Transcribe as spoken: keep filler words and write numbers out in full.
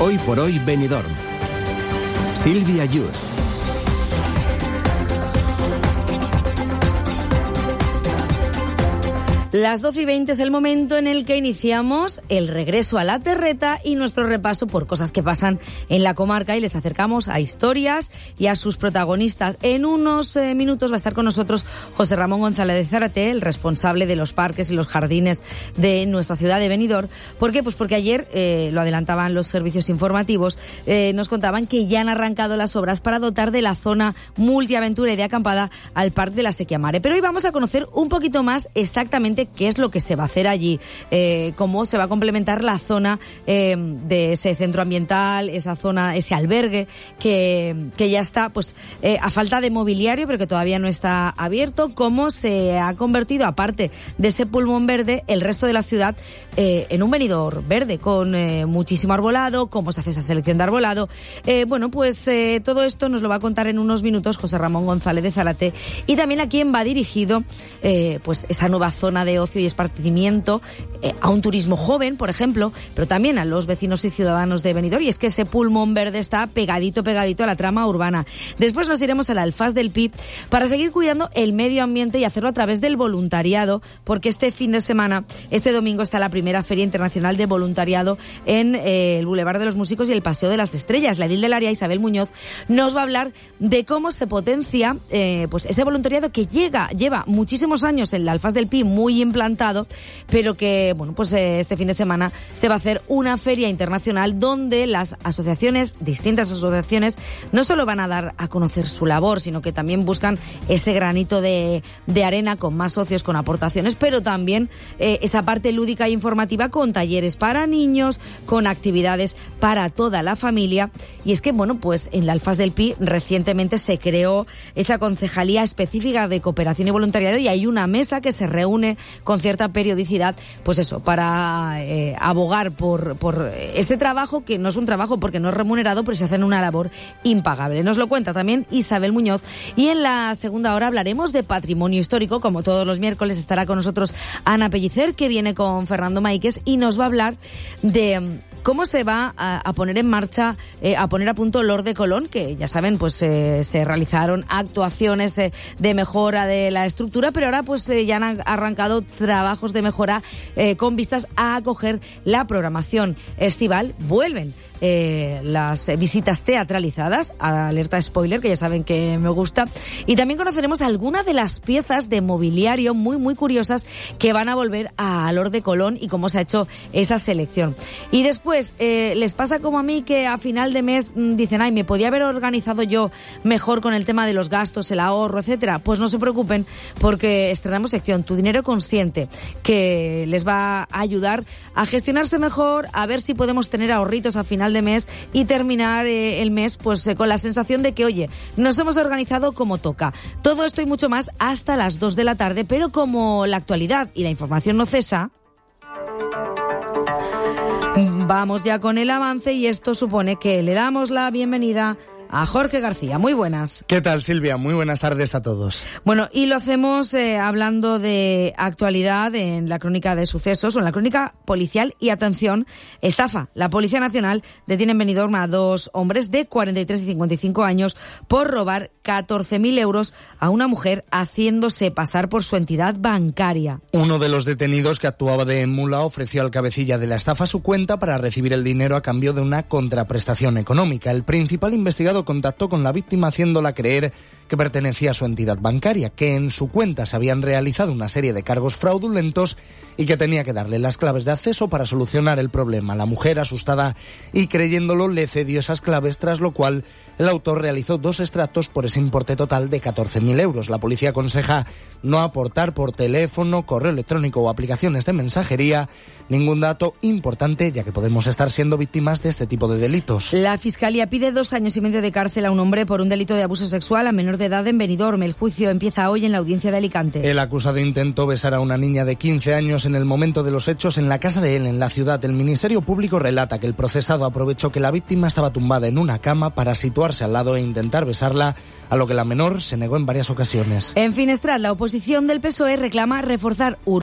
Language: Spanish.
Hoy por hoy Benidorm. Silvia Yus. Las doce y veinte es el momento en el que iniciamos el regreso a la terreta y nuestro repaso por cosas que pasan en la comarca, y les acercamos a historias y a sus protagonistas. En unos eh, minutos va a estar con nosotros José Ramón González de Zárate, el responsable de los parques y los jardines de nuestra ciudad de Benidorm. ¿Por qué? Pues porque ayer, eh, lo adelantaban los servicios informativos, eh, nos contaban que ya han arrancado las obras para dotar de la zona multiaventura y de acampada al Parque de la Sequia Mare. Pero hoy vamos a conocer un poquito más exactamente qué es lo que se va a hacer allí, eh, cómo se va a complementar la zona eh, de ese centro ambiental, esa zona, ese albergue que, que ya está pues eh, a falta de mobiliario, pero que todavía no está abierto, cómo se ha convertido, aparte de ese pulmón verde, el resto de la ciudad eh, en un Benidorm verde, con eh, muchísimo arbolado, cómo se hace esa selección de arbolado. Eh, bueno, pues eh, todo esto nos lo va a contar en unos minutos José Ramón González de Zárate, y también a quién va dirigido eh, pues esa nueva zona de de ocio y esparcimiento, eh, a un turismo joven, por ejemplo, pero también a los vecinos y ciudadanos de Benidorm, y es que ese pulmón verde está pegadito, pegadito a la trama urbana. Después nos iremos al Alfaz del Pi para seguir cuidando el medio ambiente y hacerlo a través del voluntariado, porque este fin de semana, este domingo, está la primera Feria Internacional de Voluntariado en eh, el Boulevard de los Músicos y el Paseo de las Estrellas. La edil del área, Isabel Muñoz, nos va a hablar de cómo se potencia eh, pues ese voluntariado que llega, lleva muchísimos años en el Alfaz del Pi, muy implantado, pero que, bueno, pues eh, este fin de semana se va a hacer una feria internacional donde las asociaciones, distintas asociaciones, no solo van a dar a conocer su labor, sino que también buscan ese granito de, de arena con más socios, con aportaciones, pero también eh, esa parte lúdica e informativa con talleres para niños, con actividades para toda la familia. Y es que, bueno, pues en la Alfaz del Pi recientemente se creó esa concejalía específica de cooperación y voluntariado, y hay una mesa que se reúne con cierta periodicidad, pues eso, para eh, abogar por, por este trabajo, que no es un trabajo porque no es remunerado, pero se hace una labor impagable. Nos lo cuenta también Isabel Muñoz, y en la segunda hora hablaremos de patrimonio histórico. Como todos los miércoles estará con nosotros Ana Pellicer, que viene con Fernando Maíquez, y nos va a hablar de cómo se va a, a poner en marcha, eh, a poner a punto Lord de Colón, que ya saben, pues eh, se realizaron actuaciones eh, de mejora de la estructura, pero ahora pues eh, ya han arrancado trabajos de mejora eh, con vistas a acoger la programación estival. Vuelven Eh, las visitas teatralizadas, alerta spoiler, que ya saben que me gusta, y también conoceremos algunas de las piezas de mobiliario muy muy curiosas que van a volver a Lord de Colón y cómo se ha hecho esa selección. Y después eh, les pasa como a mí, que a final de mes mmm, dicen, ay, me podía haber organizado yo mejor con el tema de los gastos, el ahorro, etcétera. Pues no se preocupen, porque estrenamos sección Tu Dinero Consciente, que les va a ayudar a gestionarse mejor, a ver si podemos tener ahorritos a final de mes y terminar eh, el mes pues eh, con la sensación de que, oye, nos hemos organizado como toca. Todo esto y mucho más hasta las dos de la tarde, pero como la actualidad y la información no cesa, vamos ya con el avance, y esto supone que le damos la bienvenida a Jorge García. Muy buenas. ¿Qué tal, Silvia? Muy buenas tardes a todos. Bueno, y lo hacemos eh, hablando de actualidad en la crónica de sucesos, o en la crónica policial. Y atención, estafa. La Policía Nacional detiene en Benidorm a dos hombres de cuarenta y tres y cincuenta y cinco años por robar catorce mil euros a una mujer haciéndose pasar por su entidad bancaria. Uno de los detenidos, que actuaba de mula, ofreció al cabecilla de la estafa su cuenta para recibir el dinero a cambio de una contraprestación económica. El principal investigado contactó con la víctima haciéndola creer que pertenecía a su entidad bancaria, que en su cuenta se habían realizado una serie de cargos fraudulentos y que tenía que darle las claves de acceso para solucionar el problema. La mujer, asustada y creyéndolo, le cedió esas claves, tras lo cual el autor realizó dos extractos por ese importe total de catorce mil euros. La policía aconseja no aportar por teléfono, correo electrónico o aplicaciones de mensajería ningún dato importante, ya que podemos estar siendo víctimas de este tipo de delitos. La Fiscalía pide dos años y medio de cárcel a un hombre por un delito de abuso sexual a menor de edad en Benidorm. El juicio empieza hoy en la audiencia de Alicante. El acusado intentó besar a una niña de quince años en el momento de los hechos en la casa de él, en la ciudad. El Ministerio Público relata que el procesado aprovechó que la víctima estaba tumbada en una cama para situarse al lado e intentar besarla, a lo que la menor se negó en varias ocasiones. En Finestrat, la oposición del P S O E reclama reforzar